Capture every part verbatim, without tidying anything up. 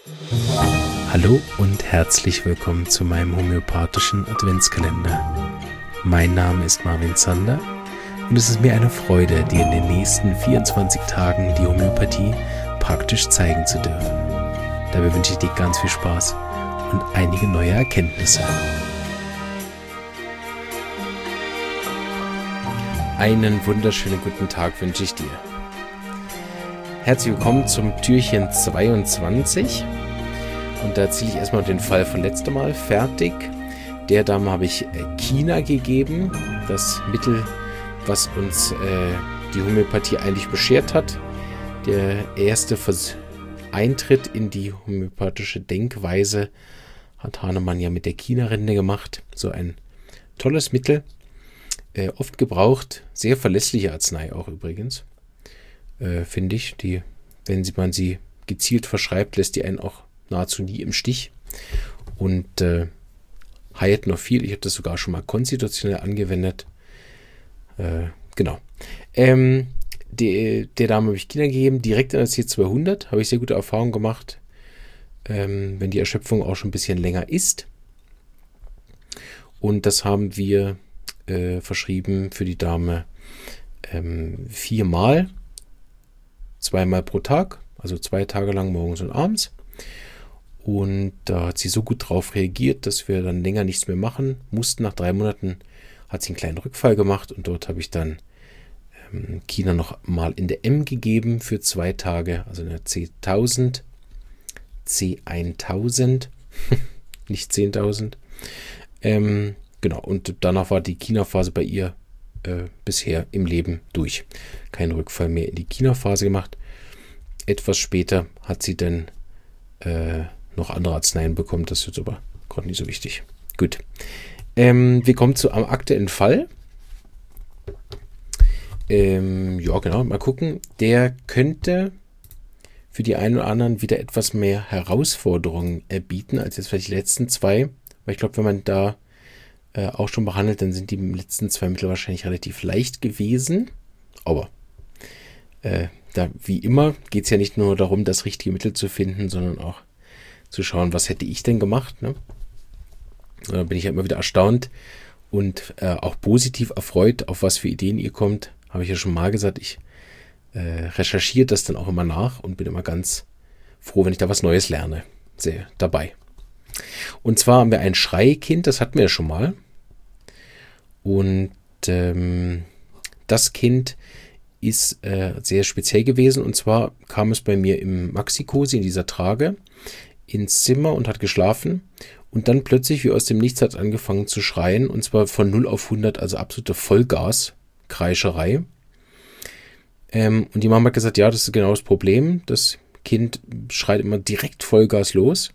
Hallo und herzlich willkommen zu meinem homöopathischen Adventskalender. Mein Name ist Marvin Zander und es ist mir eine Freude, dir in den nächsten vierundzwanzig Tagen die Homöopathie praktisch zeigen zu dürfen. Dabei wünsche ich dir ganz viel Spaß und einige neue Erkenntnisse. Einen wunderschönen guten Tag wünsche ich dir. Herzlich willkommen zum Türchen zweiundzwanzig. Und da erzähle ich erstmal den Fall von letztem Mal fertig. Der Dame habe ich China gegeben, das Mittel, was uns äh, die Homöopathie eigentlich beschert hat. Der erste Vers- Eintritt in die homöopathische Denkweise hat Hahnemann ja mit der China-Rinde gemacht. So ein tolles Mittel, äh, oft gebraucht, sehr verlässliche Arznei auch übrigens, äh, finde ich. Die, wenn sie, man sie gezielt verschreibt, lässt die einen auch nahezu nie im Stich und äh, heilt noch viel. Ich habe das sogar schon mal konstitutionell angewendet. Äh, genau. Ähm, die, der Dame habe ich China gegeben, direkt an der C zweihundert. Habe ich sehr gute Erfahrungen gemacht, ähm, wenn die Erschöpfung auch schon ein bisschen länger ist. Und das haben wir äh, verschrieben für die Dame ähm, viermal, zweimal pro Tag, also zwei Tage lang morgens und abends. Und da hat sie so gut drauf reagiert, dass wir dann länger nichts mehr machen mussten. Nach drei Monaten hat sie einen kleinen Rückfall gemacht und dort habe ich dann ähm, China noch mal in der M gegeben für zwei Tage, also in der C tausend, C tausend, nicht zehntausend. Ähm, genau, und danach war die China-Phase bei ihr äh, bisher im Leben durch. Kein Rückfall mehr in die China-Phase gemacht. Etwas später hat sie dann äh, noch andere Arzneien bekommen, das ist jetzt aber gerade nicht so wichtig. Gut. Ähm, wir kommen zu am aktuellen Fall. Ähm, ja, genau, mal gucken. Der könnte für die einen oder anderen wieder etwas mehr Herausforderungen erbieten als jetzt vielleicht die letzten zwei. Weil ich glaube, wenn man da äh, auch schon behandelt, dann sind die letzten zwei Mittel wahrscheinlich relativ leicht gewesen. Aber äh, da, wie immer, geht es ja nicht nur darum, das richtige Mittel zu finden, sondern auch zu schauen, was hätte ich denn gemacht. Ne? Da bin ich ja immer wieder erstaunt und äh, auch positiv erfreut, auf was für Ideen ihr kommt. Habe ich ja schon mal gesagt, ich äh, recherchiere das dann auch immer nach und bin immer ganz froh, wenn ich da was Neues lerne. Sehr dabei. Und zwar haben wir ein Schreikind, das hatten wir ja schon mal. Und ähm, das Kind ist äh, sehr speziell gewesen. Und zwar kam es bei mir im Maxi-Cosi in dieser Trage ins Zimmer und hat geschlafen. Und dann plötzlich, wie aus dem Nichts, hat es angefangen zu schreien. Und zwar von null auf hundert, also absolute Vollgas-Kreischerei. Ähm, und die Mama hat gesagt, ja, das ist genau das Problem. Das Kind schreit immer direkt Vollgas los.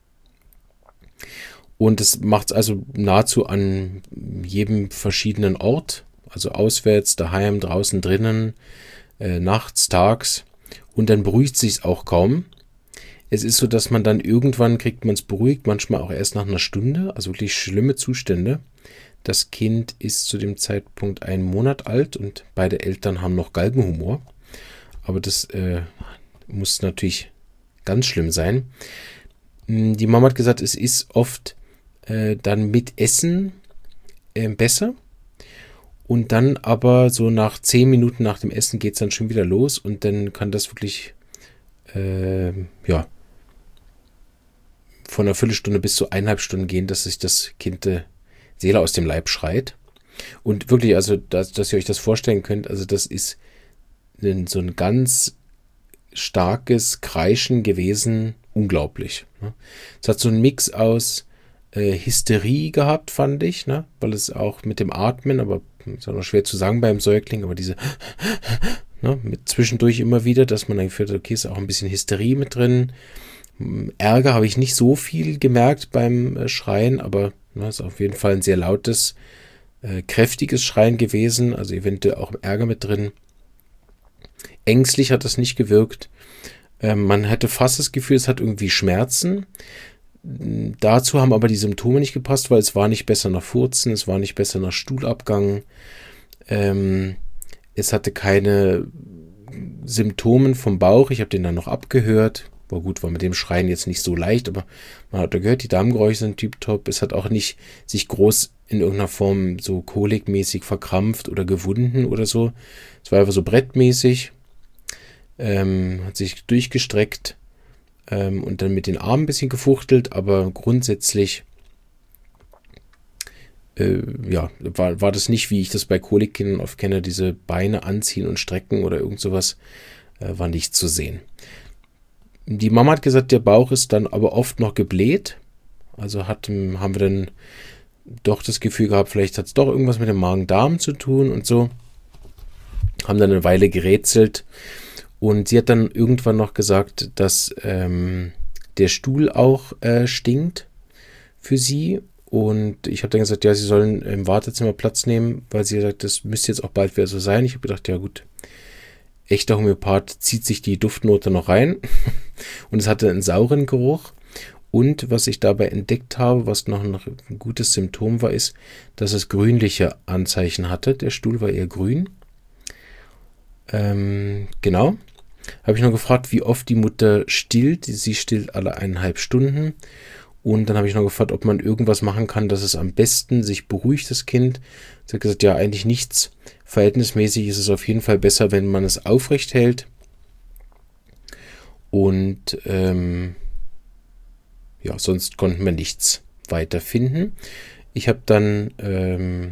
Und das macht es also nahezu an jedem verschiedenen Ort. Also auswärts, daheim, draußen, drinnen, äh, nachts, tags. Und dann beruhigt sich es auch kaum. Es ist so, dass man dann irgendwann kriegt man es beruhigt, manchmal auch erst nach einer Stunde. Also wirklich schlimme Zustände. Das Kind ist zu dem Zeitpunkt einen Monat alt und beide Eltern haben noch Galgenhumor. Aber das äh, muss natürlich ganz schlimm sein. Die Mama hat gesagt, es ist oft äh, dann mit Essen äh, besser. Und dann aber so nach zehn Minuten nach dem Essen geht es dann schon wieder los und dann kann das wirklich, äh, ja, von einer Viertelstunde bis zu eineinhalb Stunden gehen, dass sich das Kind die Seele aus dem Leib schreit. Und wirklich, also, dass, dass ihr euch das vorstellen könnt, also das ist ein, so ein ganz starkes Kreischen gewesen, unglaublich. Ne? Es hat so einen Mix aus äh, Hysterie gehabt, fand ich, ne? Weil es auch mit dem Atmen, aber ist auch noch schwer zu sagen beim Säugling, aber diese ne, mit zwischendurch immer wieder, dass man dann gefühlt hat, okay, ist auch ein bisschen Hysterie mit drin. Ärger habe ich nicht so viel gemerkt beim äh, Schreien, aber ne, ist auf jeden Fall ein sehr lautes, äh, kräftiges Schreien gewesen, also eventuell auch Ärger mit drin. Ängstlich hat das nicht gewirkt. Ähm, man hatte fast das Gefühl, es hat irgendwie Schmerzen. Dazu haben aber die Symptome nicht gepasst, weil es war nicht besser nach Furzen, es war nicht besser nach Stuhlabgang. Ähm, es hatte keine Symptome vom Bauch. Ich habe den dann noch abgehört. War gut, war mit dem Schreien jetzt nicht so leicht, aber man hat gehört, die Darmgeräusche sind tiptop. Es hat auch nicht sich groß in irgendeiner Form so kolikmäßig verkrampft oder gewunden oder so. Es war einfach so brettmäßig, ähm, hat sich durchgestreckt ähm, und dann mit den Armen ein bisschen gefuchtelt, aber grundsätzlich äh, ja, war, war das nicht, wie ich das bei Kolikkindern oft kenne, diese Beine anziehen und strecken oder irgend sowas, äh, war nicht zu sehen. Die Mama hat gesagt, der Bauch ist dann aber oft noch gebläht. Also hat, haben wir dann doch das Gefühl gehabt, vielleicht hat es doch irgendwas mit dem Magen-Darm zu tun und so. Haben dann eine Weile gerätselt. Und sie hat dann irgendwann noch gesagt, dass ähm, der Stuhl auch äh, stinkt für sie. Und ich habe dann gesagt, ja, sie sollen im Wartezimmer Platz nehmen, weil sie gesagt, das müsste jetzt auch bald wieder so sein. Ich habe gedacht, ja gut, echter Homöopath zieht sich die Duftnote noch rein. Und es hatte einen sauren Geruch. Und was ich dabei entdeckt habe, was noch ein gutes Symptom war, ist, dass es grünliche Anzeichen hatte. Der Stuhl war eher grün. Ähm, genau. Habe ich noch gefragt, wie oft die Mutter stillt. Sie stillt alle eineinhalb Stunden. Und dann habe ich noch gefragt, ob man irgendwas machen kann, dass es am besten sich beruhigt, das Kind. Sie hat gesagt, ja, eigentlich nichts. Verhältnismäßig ist es auf jeden Fall besser, wenn man es aufrecht hält. Und ähm, ja, sonst konnten wir nichts weiter finden. Ich habe dann ähm,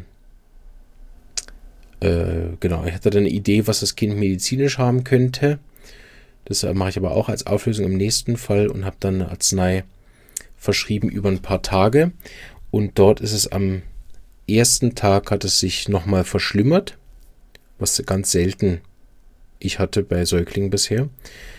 äh, genau, ich hatte dann eine Idee, was das Kind medizinisch haben könnte. Das mache ich aber auch als Auflösung im nächsten Fall und habe dann eine Arznei verschrieben über ein paar Tage. Und dort ist es am ersten Tag hat es sich nochmal verschlimmert, was ganz selten ich hatte bei Säuglingen bisher.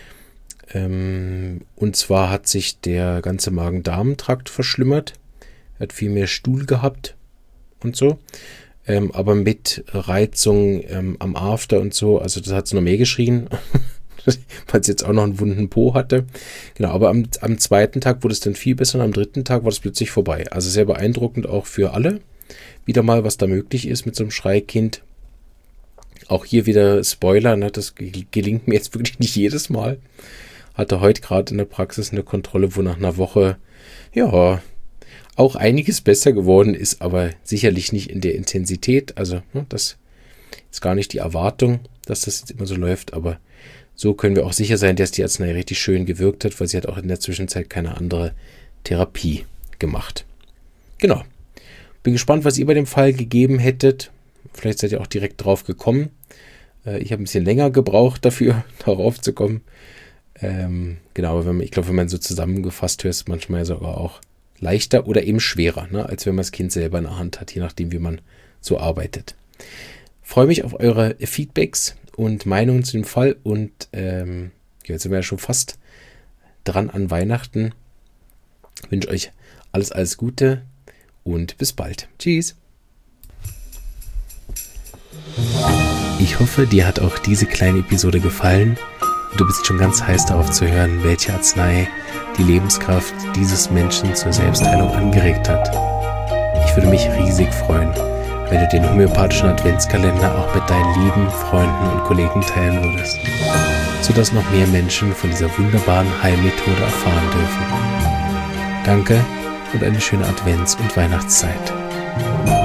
Ähm, und zwar hat sich der ganze Magen-Darm-Trakt verschlimmert. Er hat viel mehr Stuhl gehabt und so. Ähm, aber mit Reizung ähm, am After und so, also das hat es noch mehr geschrien, weil es jetzt auch noch einen wunden Po hatte. Genau, aber am, am zweiten Tag wurde es dann viel besser und am dritten Tag war es plötzlich vorbei. Also sehr beeindruckend auch für alle. Wieder mal, was da möglich ist mit so einem Schreikind. Auch hier wieder Spoiler, ne? Das gelingt mir jetzt wirklich nicht jedes Mal. Hatte heute gerade in der Praxis eine Kontrolle, wo nach einer Woche, ja, auch einiges besser geworden ist, aber sicherlich nicht in der Intensität. Also, ne, das ist gar nicht die Erwartung, dass das jetzt immer so läuft, aber so können wir auch sicher sein, dass die Arznei richtig schön gewirkt hat, weil sie hat auch in der Zwischenzeit keine andere Therapie gemacht. Genau. Bin gespannt, was ihr bei dem Fall gegeben hättet. Vielleicht seid ihr auch direkt drauf gekommen. Äh, ich habe ein bisschen länger gebraucht dafür, darauf zu kommen. Ähm, genau, aber wenn man, ich glaube, wenn man so zusammengefasst hört, ist es manchmal sogar auch leichter oder eben schwerer, ne, als wenn man das Kind selber in der Hand hat, je nachdem, wie man so arbeitet. Freue mich auf eure Feedbacks und Meinungen zu dem Fall und ähm, jetzt sind wir ja schon fast dran an Weihnachten. Ich wünsche euch alles, alles Gute und bis bald. Tschüss. Ich hoffe, dir hat auch diese kleine Episode gefallen. Du bist schon ganz heiß darauf zu hören, welche Arznei die Lebenskraft dieses Menschen zur Selbstheilung angeregt hat. Ich würde mich riesig freuen, wenn du den homöopathischen Adventskalender auch mit deinen lieben Freunden und Kollegen teilen würdest, sodass noch mehr Menschen von dieser wunderbaren Heilmethode erfahren dürfen. Danke und eine schöne Advents- und Weihnachtszeit.